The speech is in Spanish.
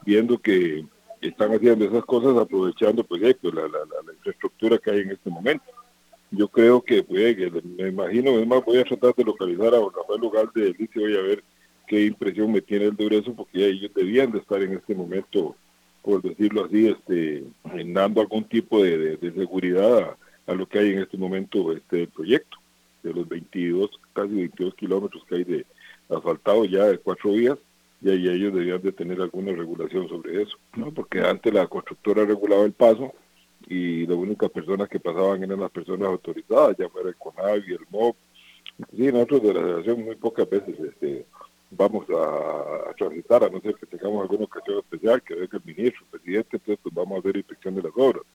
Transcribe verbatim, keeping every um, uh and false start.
viendo que están haciendo esas cosas aprovechando pues, eh, pues la, la, la, la infraestructura que hay en este momento. Yo creo que, pues, que me imagino, es más, voy a tratar de localizar a Rafael Ugalde de Lice, voy a ver qué impresión me tiene el de eso, porque ellos debían de estar en este momento, por decirlo así, este, dando algún tipo de, de, de seguridad a, a lo que hay en este momento este del proyecto, de los veintidós, casi veintidós kilómetros que hay de asfaltado ya de cuatro vías, y ahí ellos debían de tener alguna regulación sobre eso, ¿no? Porque antes la constructora regulaba el paso, y las únicas personas que pasaban eran las personas autorizadas, ya fuera el CONAVI, el M O B. Sí, nosotros de la federación muy pocas veces este, vamos a, a transitar, a no ser que tengamos alguna ocasión especial, que venga el ministro, el presidente, entonces pues vamos a hacer inspección de las obras.